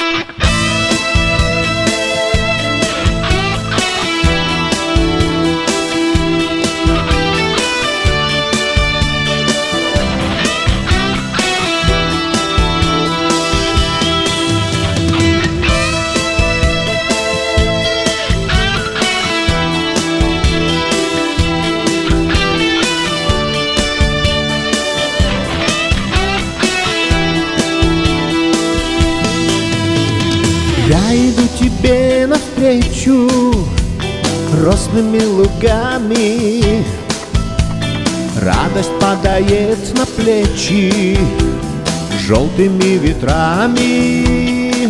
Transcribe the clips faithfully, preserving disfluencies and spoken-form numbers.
Я иду тебе навстречу росными лугами, радость падает на плечи желтыми ветрами.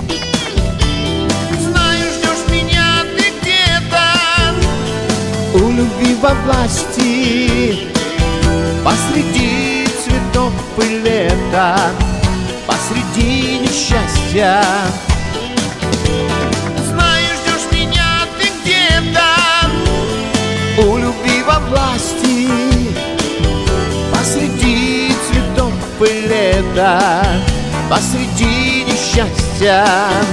Знаю, ждешь меня ты где-то У любви во власти посреди цветов и лета, посреди несчастья. У любви во власти посреди цветов и лета, посреди несчастья.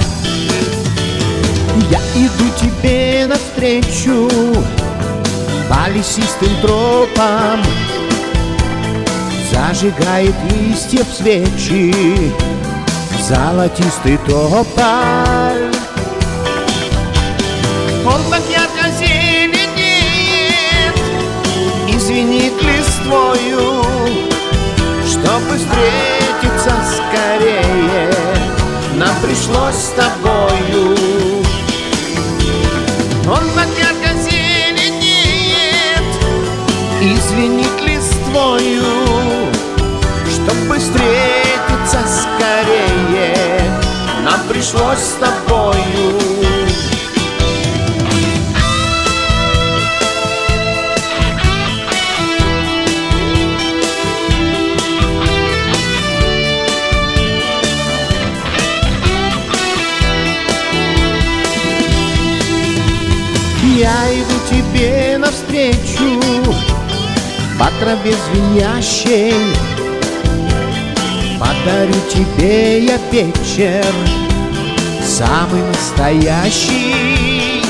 Я иду тебе навстречу по лесистым тропам, зажигает листьев свечи золотистый тополь. Он так ярко зеленеет, звенит листвою, чтобы встретиться скорее, нам пришлось с тобою. Он так ярко зеленеет и звенит листвою, чтобы встретиться скорее, нам пришлось с тобою. Я иду тебе навстречу по траве звенящей, подарю тебе я вечер самый настоящий,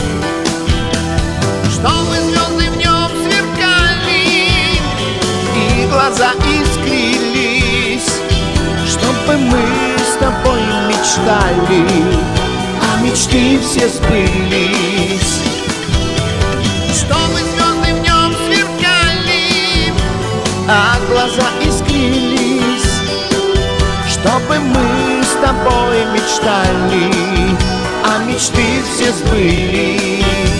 чтобы звезды в нем сверкали и глаза искрились, чтобы мы с тобой мечтали, а мечты все сбылись. Чтобы звезды в нем сверкали, а глаза искрились, чтобы мы с тобой мечтали, а мечты все сбылись.